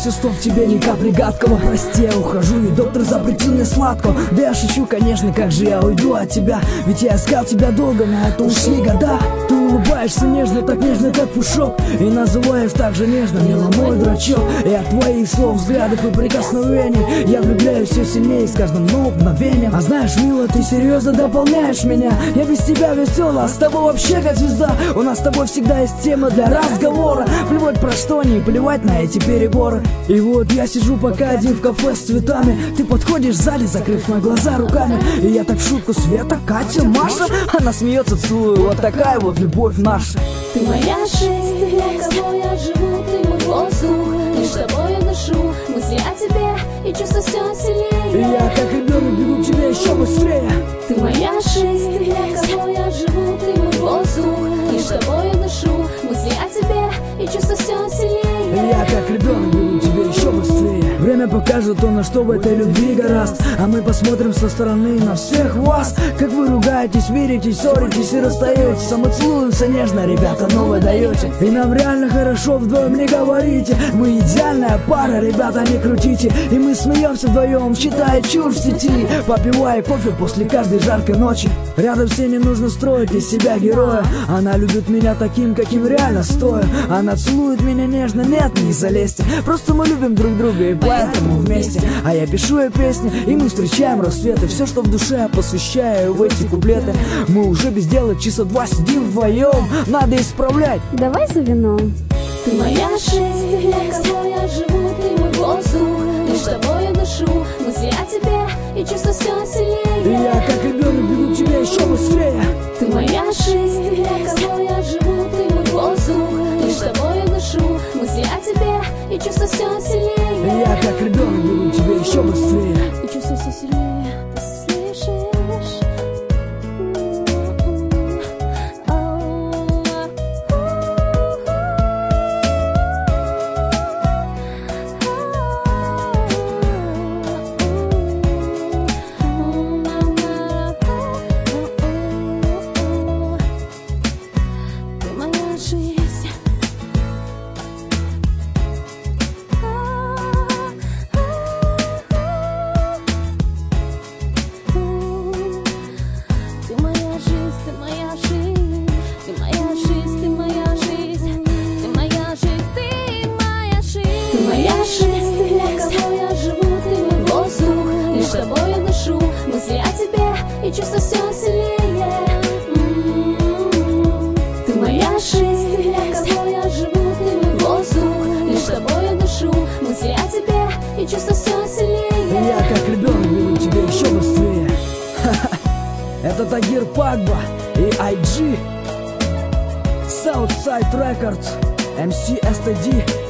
вещество в тебе ни капли гадкого. Прости, я ухожу, и доктор запретил мне сладкого. Да я шучу, конечно, как же я уйду от тебя, ведь я искал тебя долго, на это ушли года. Ты улыбаешься нежно, так нежно, как пушок, и называешь так же нежно, мило мой дурачок. И от твоих слов, взглядов и прикосновений я влюбляюсь все сильнее с каждым новым мгновением. А знаешь, мило, ты серьезно дополняешь меня. Я без тебя весела, а с тобой вообще как звезда. У нас с тобой всегда есть тема для разговора. Плевать про что, не плевать на эти переборы. И вот я сижу пока один в кафе с цветами. Ты подходишь сзади, закрыв мои глаза руками. И я так в шутку: Света, Катя, Маша. Она смеется, целую, вот такая вот любовь наша. Ты моя жизнь, ты для кого я живу, ты мой воздух, лишь тобой я дышу, мысли о тебе и чувства все сильнее. И я как ребенок бегу к тебе еще быстрее. Ты моя жизнь, ты для кого я живу, ты мой воздух, лишь тобой я дышу, мысли о тебе и чувства все сильнее. И я как ребенок бегу к тебе еще быстрее. Время покажет то, на что в этой любви гораст, а мы посмотрим со стороны на всех вас. Как вы ругаетесь, миритесь, ссоритесь и расстаетесь, а мы целуемся нежно, ребята, но вы даете. И нам реально хорошо вдвоем, не говорите. Мы идеальная пара, ребята, не крутите. И мы смеемся вдвоем, считая чушь в сети, попивая кофе после каждой жаркой ночи. Рядом все не нужно строить из себя героя. Она любит меня таким, каким реально стою. Она целует меня нежно, нет, не залезьте. Просто мы любим друг друга и поэтому вместе. А я пишу ей песни, и мы встречаем рассветы. Все, что в душе, я посвящаю в эти куплеты. Мы уже без дела часа два сидим вдвоем, надо исправлять. Давай за вином. Ты моя жизнь, ты для кого я живу, ты мой воздух, лишь тобой я дышу, мысли о тебе и чувства все сильнее. И я как ребенок бегу к тебе еще быстрее. Ты моя жизнь, ты для кого я живу, ты мой воздух, лишь тобой я дышу, мысли о тебе и чувства все сильнее. И я как ребенок бегу к тебе еще быстрее. И чувства все сильнее, ты слышишь? И чувства все сильнее. Ты моя жизнь, ты для кого я живу, ты мой воздух, лишь тобой я дышу, мысли о тебе и чувства все сильнее. И я как ребенок бегу к тебе еще быстрее. Это Тагир Пагба и IG, Southside Records, MC STD.